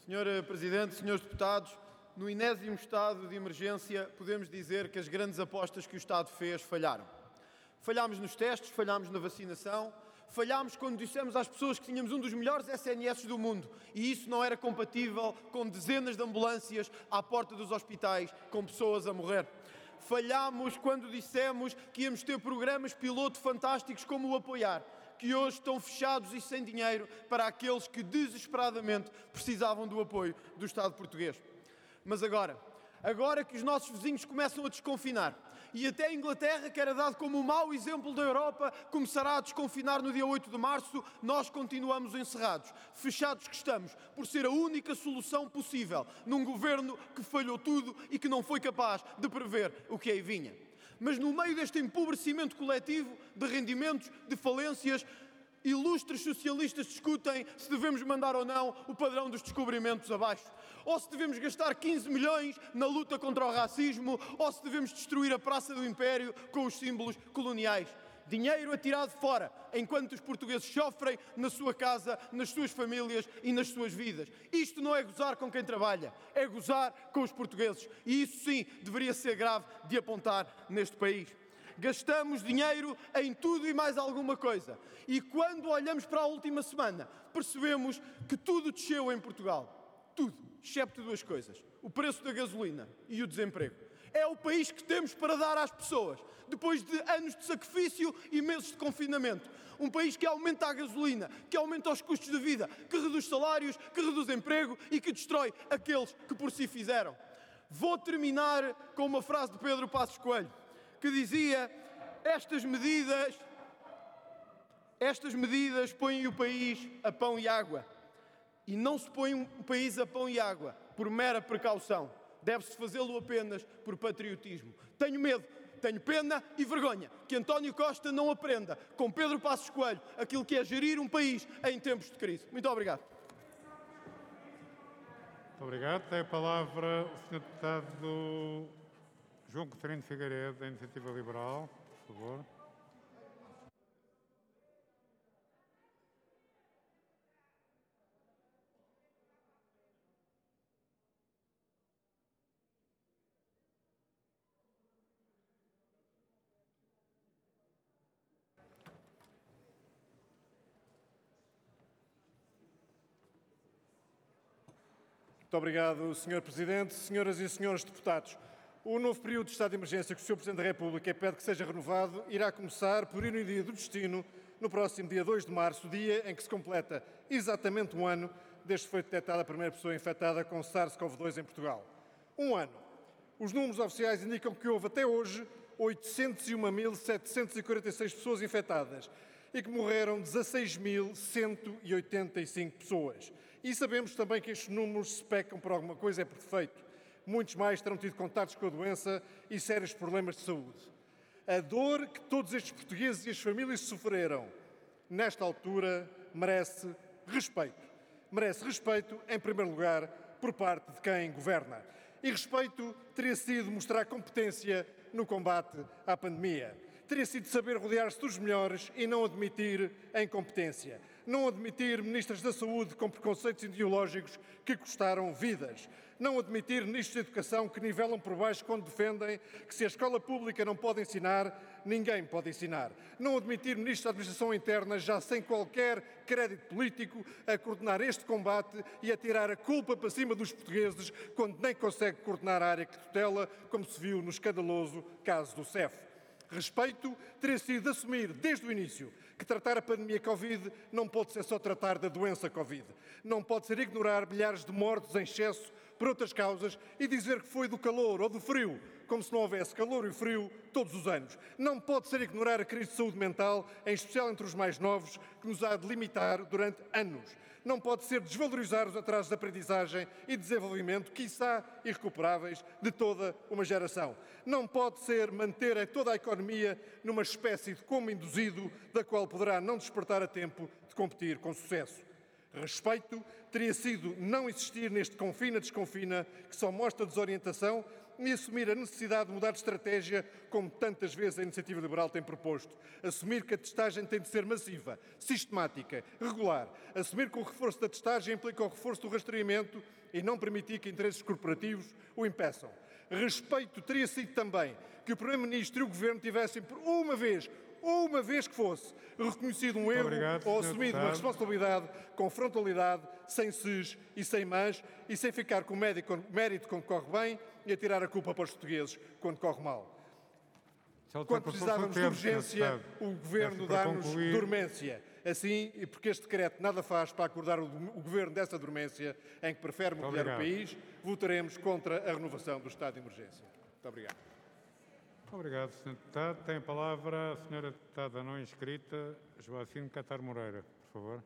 Senhora Presidente, senhores deputados, no 10º estado de emergência podemos dizer que as grandes apostas que o Estado fez falharam. Falhámos nos testes, falhámos na vacinação, falhámos quando dissemos às pessoas que tínhamos um dos melhores SNS do mundo e isso não era compatível com dezenas de ambulâncias à porta dos hospitais com pessoas a morrer. Falhámos quando dissemos que íamos ter programas piloto fantásticos como o Apoiar, que hoje estão fechados e sem dinheiro para aqueles que desesperadamente precisavam do apoio do Estado português. Mas agora que os nossos vizinhos começam a desconfinar e até a Inglaterra, que era dado como o mau exemplo da Europa, começará a desconfinar no dia 8 de março, nós continuamos encerrados, fechados que estamos, por ser a única solução possível num governo que falhou tudo e que não foi capaz de prever o que aí vinha. Mas no meio deste empobrecimento coletivo de rendimentos, de falências, ilustres socialistas discutem se devemos mandar ou não o padrão dos descobrimentos abaixo, ou se devemos gastar 15 milhões na luta contra o racismo, ou se devemos destruir a Praça do Império com os símbolos coloniais. Dinheiro atirado fora, enquanto os portugueses sofrem na sua casa, nas suas famílias e nas suas vidas. Isto não é gozar com quem trabalha, é gozar com os portugueses. E isso sim deveria ser grave de apontar neste país. Gastamos dinheiro em tudo e mais alguma coisa. E quando olhamos para a última semana, percebemos que tudo desceu em Portugal. Tudo, excepto duas coisas: o preço da gasolina e o desemprego. É o país que temos para dar às pessoas, depois de anos de sacrifício e meses de confinamento. Um país que aumenta a gasolina, que aumenta os custos de vida, que reduz salários, que reduz emprego e que destrói aqueles que por si fizeram. Vou terminar com uma frase de Pedro Passos Coelho, que dizia: estas medidas põem o país a pão e água. E não se põe um país a pão e água por mera precaução. Deve-se fazê-lo apenas por patriotismo. Tenho medo, tenho pena e vergonha que António Costa não aprenda com Pedro Passos Coelho aquilo que é gerir um país em tempos de crise. Muito obrigado. Muito obrigado. Tem a palavra o Sr. Deputado João Coutinho Figueiredo, da Iniciativa Liberal, por favor. Muito obrigado, Sr. Presidente. Senhoras e senhores deputados, o novo período de estado de emergência que o Sr. Presidente da República pede que seja renovado irá começar por ironia do destino no próximo dia 2 de março, dia em que se completa exatamente um ano desde que foi detectada a primeira pessoa infectada com SARS-CoV-2 em Portugal. Um ano. Os números oficiais indicam que houve até hoje 801.746 pessoas infectadas e que morreram 16.185 pessoas. E sabemos também que estes números, se pecam por alguma coisa, é por defeito. Muitos mais terão tido contactos com a doença e sérios problemas de saúde. A dor que todos estes portugueses e as famílias sofreram nesta altura merece respeito. Merece respeito, em primeiro lugar, por parte de quem governa. E respeito teria sido mostrar competência no combate à pandemia. Teria sido saber rodear-se dos melhores e não admitir a incompetência. Não admitir ministros da Saúde com preconceitos ideológicos que custaram vidas. Não admitir ministros da Educação que nivelam por baixo quando defendem que se a escola pública não pode ensinar, ninguém pode ensinar. Não admitir ministros da Administração Interna já sem qualquer crédito político a coordenar este combate e a tirar a culpa para cima dos portugueses quando nem consegue coordenar a área que tutela, como se viu no escandaloso caso do CEF. Respeito teria sido assumir desde o início que tratar a pandemia Covid não pode ser só tratar da doença Covid. Não pode ser ignorar milhares de mortos em excesso por outras causas e dizer que foi do calor ou do frio, como se não houvesse calor e frio todos os anos. Não pode ser ignorar a crise de saúde mental, em especial entre os mais novos, que nos há de limitar durante anos. Não pode ser desvalorizar os atrasos de aprendizagem e desenvolvimento, quiçá irrecuperáveis, de toda uma geração. Não pode ser manter toda a economia numa espécie de coma induzido, da qual poderá não despertar a tempo de competir com sucesso. Respeito teria sido não insistir neste confina-desconfina que só mostra desorientação e assumir a necessidade de mudar de estratégia, como tantas vezes a Iniciativa Liberal tem proposto. Assumir que a testagem tem de ser massiva, sistemática, regular. Assumir que o reforço da testagem implica o reforço do rastreamento e não permitir que interesses corporativos o impeçam. Respeito teria sido também que o Primeiro-Ministro e o Governo tivessem, por uma vez que fosse, reconhecido um erro ou assumido uma responsabilidade com frontalidade, sem ses e sem mas, e sem ficar com mérito quando corre bem e a tirar a culpa para os portugueses quando corre mal. Quando precisávamos de urgência, o Governo dá-nos dormência. Assim, e porque este decreto nada faz para acordar o Governo dessa dormência, em que prefere mergulhar o país, votaremos contra a renovação do estado de emergência. Muito obrigado. Obrigado, Sr. Deputado. Tem a palavra a Sra. Deputada não inscrita, Joacine Catar Moreira, por favor.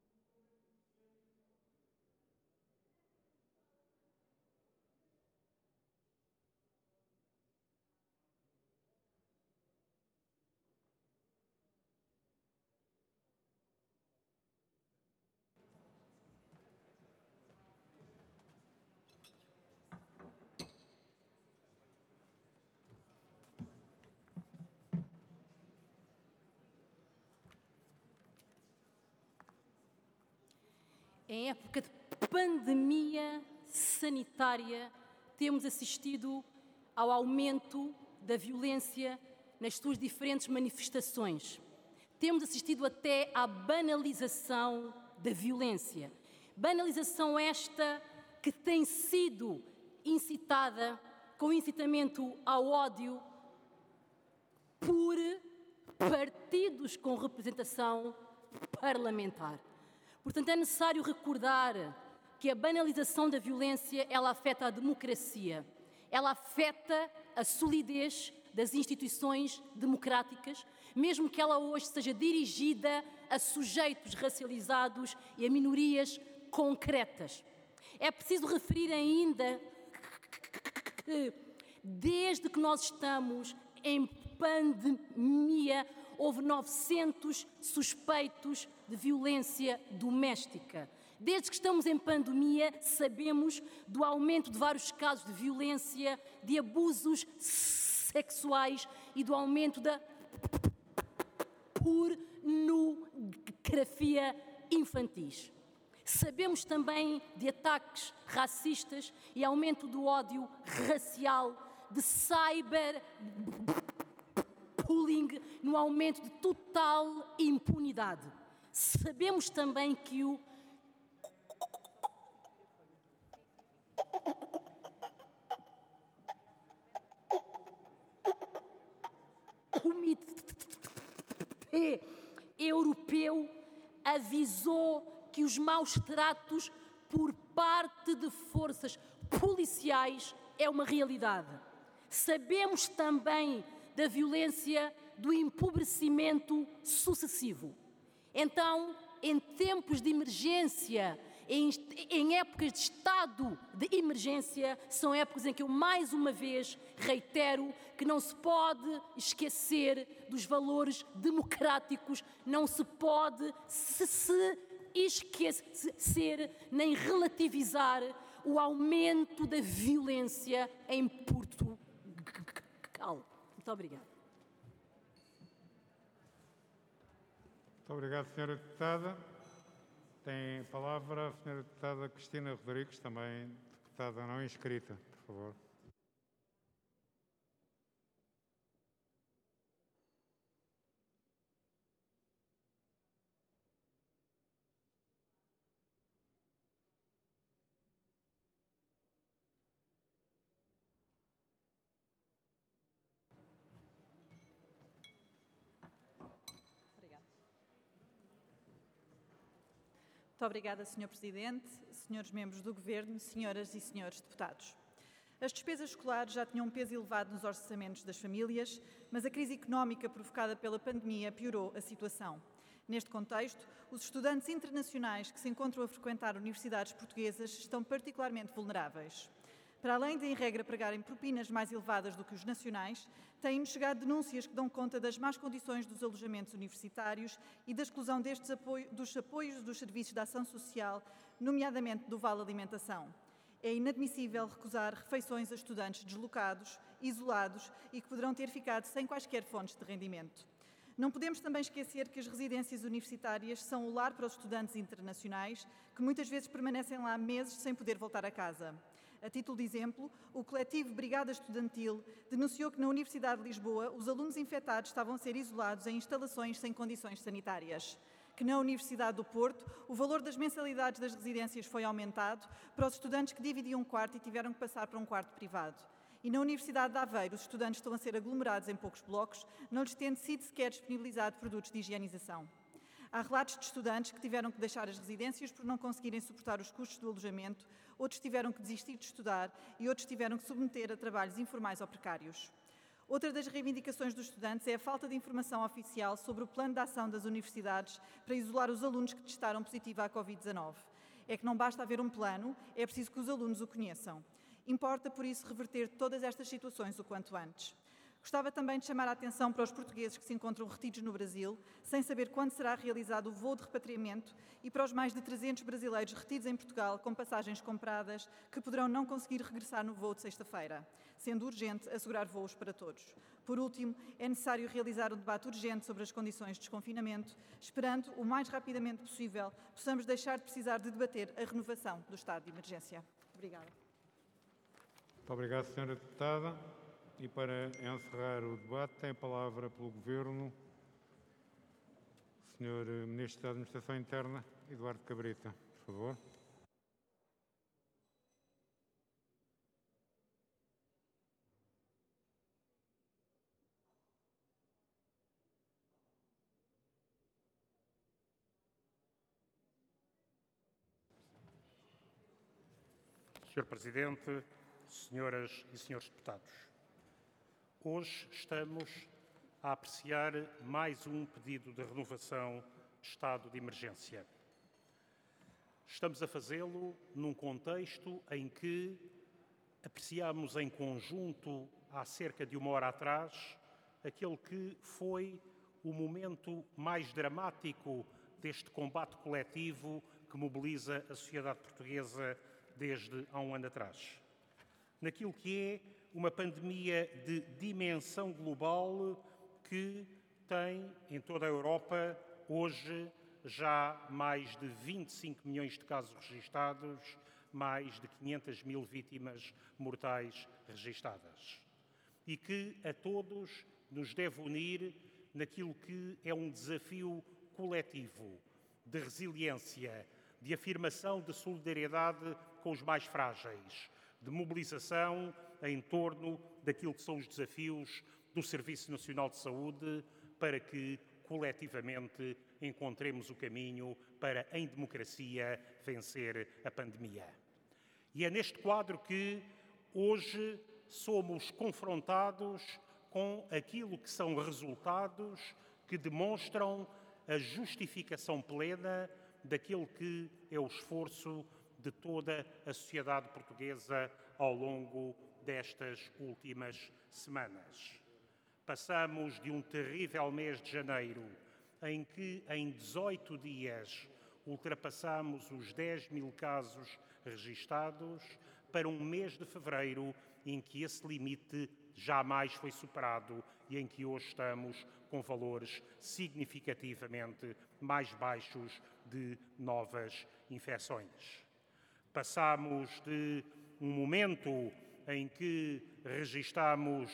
Em época de pandemia sanitária, temos assistido ao aumento da violência nas suas diferentes manifestações. Temos assistido até à banalização da violência. Banalização esta que tem sido incitada com incitamento ao ódio por partidos com representação parlamentar. Portanto, é necessário recordar que a banalização da violência, ela afeta a democracia, ela afeta a solidez das instituições democráticas, mesmo que ela hoje seja dirigida a sujeitos racializados e a minorias concretas. É preciso referir ainda que, desde que nós estamos em pandemia, houve 900 suspeitos de violência doméstica. Desde que estamos em pandemia, sabemos do aumento de vários casos de violência, de abusos sexuais e do aumento da pornografia infantis. Sabemos também de ataques racistas e aumento do ódio racial, de cyberbullying, no aumento de total impunidade. Sabemos também que o Comitê Europeu avisou que os maus tratos por parte de forças policiais é uma realidade. Sabemos também da violência do empobrecimento sucessivo. Então, em tempos de emergência, em épocas de estado de emergência, são épocas em que eu, mais uma vez, reitero que não se pode esquecer dos valores democráticos, não se pode se esquecer nem relativizar o aumento da violência em Portugal. Muito obrigada. Muito obrigado, Sra. Deputada. Tem a palavra a Sra. Deputada Cristina Rodrigues, também deputada não inscrita, por favor. Muito obrigada, Sr. Presidente, Srs. Membros do Governo, Senhoras e Senhores Deputados. As despesas escolares já tinham um peso elevado nos orçamentos das famílias, mas a crise económica provocada pela pandemia piorou a situação. Neste contexto, os estudantes internacionais que se encontram a frequentar universidades portuguesas estão particularmente vulneráveis. Para além de, em regra, pagarem propinas mais elevadas do que os nacionais, têm-nos chegado denúncias que dão conta das más condições dos alojamentos universitários e da exclusão dos apoios dos serviços de ação social, nomeadamente do Vale Alimentação. É inadmissível recusar refeições a estudantes deslocados, isolados e que poderão ter ficado sem quaisquer fontes de rendimento. Não podemos também esquecer que as residências universitárias são o lar para os estudantes internacionais, que muitas vezes permanecem lá meses sem poder voltar a casa. A título de exemplo, o coletivo Brigada Estudantil denunciou que na Universidade de Lisboa os alunos infectados estavam a ser isolados em instalações sem condições sanitárias. Que na Universidade do Porto o valor das mensalidades das residências foi aumentado para os estudantes que dividiam um quarto e tiveram que passar para um quarto privado. E na Universidade de Aveiro os estudantes estão a ser aglomerados em poucos blocos, não lhes tendo sido sequer disponibilizado produtos de higienização. Há relatos de estudantes que tiveram que deixar as residências por não conseguirem suportar os custos do alojamento, outros tiveram que desistir de estudar e outros tiveram que submeter a trabalhos informais ou precários. Outra das reivindicações dos estudantes é a falta de informação oficial sobre o plano de ação das universidades para isolar os alunos que testaram positivo à Covid-19. É que não basta haver um plano, é preciso que os alunos o conheçam. Importa, por isso, reverter todas estas situações o quanto antes. Gostava também de chamar a atenção para os portugueses que se encontram retidos no Brasil, sem saber quando será realizado o voo de repatriamento, e para os mais de 300 brasileiros retidos em Portugal com passagens compradas, que poderão não conseguir regressar no voo de sexta-feira, sendo urgente assegurar voos para todos. Por último, é necessário realizar um debate urgente sobre as condições de desconfinamento, esperando, o mais rapidamente possível, possamos deixar de precisar de debater a renovação do estado de emergência. Obrigada. Muito obrigado, Sra. Deputada. E para encerrar o debate, tem a palavra pelo Governo o Sr. Ministro da Administração Interna, Eduardo Cabrita, por favor. Sr. Presidente, senhoras e senhores deputados, hoje estamos a apreciar mais um pedido de renovação de estado de emergência. Estamos a fazê-lo num contexto em que apreciamos em conjunto, há cerca de uma hora atrás, aquele que foi o momento mais dramático deste combate coletivo que mobiliza a sociedade portuguesa desde há um ano atrás. Naquilo que é uma pandemia de dimensão global que tem em toda a Europa hoje já mais de 25 milhões de casos registados, mais de 500 mil vítimas mortais registadas. E que a todos nos deve unir naquilo que é um desafio coletivo de resiliência, de afirmação de solidariedade com os mais frágeis, de mobilização em torno daquilo que são os desafios do Serviço Nacional de Saúde para que, coletivamente, encontremos o caminho para, em democracia, vencer a pandemia. E é neste quadro que, hoje, somos confrontados com aquilo que são resultados que demonstram a justificação plena daquele que é o esforço de toda a sociedade portuguesa ao longo destas últimas semanas. Passamos de um terrível mês de janeiro, em que em 18 dias ultrapassamos os 10 mil casos registados, para um mês de fevereiro em que esse limite jamais foi superado e em que hoje estamos com valores significativamente mais baixos de novas infecções. Passamos de um momento em que registamos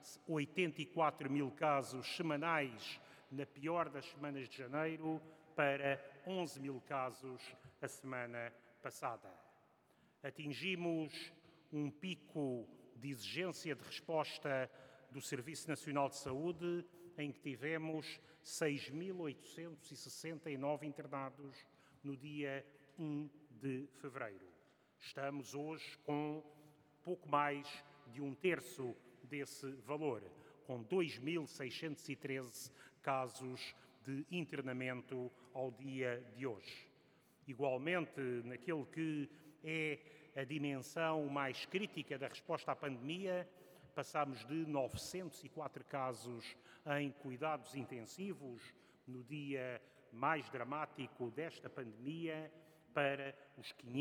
84 mil casos semanais na pior das semanas de janeiro para 11 mil casos a semana passada. Atingimos um pico de exigência de resposta do Serviço Nacional de Saúde, em que tivemos 6.869 internados no dia 1 de fevereiro. Estamos hoje com pouco mais de um terço desse valor, com 2.613 casos de internamento ao dia de hoje. Igualmente, naquele que é a dimensão mais crítica da resposta à pandemia, passamos de 904 casos em cuidados intensivos no dia mais dramático desta pandemia para os 500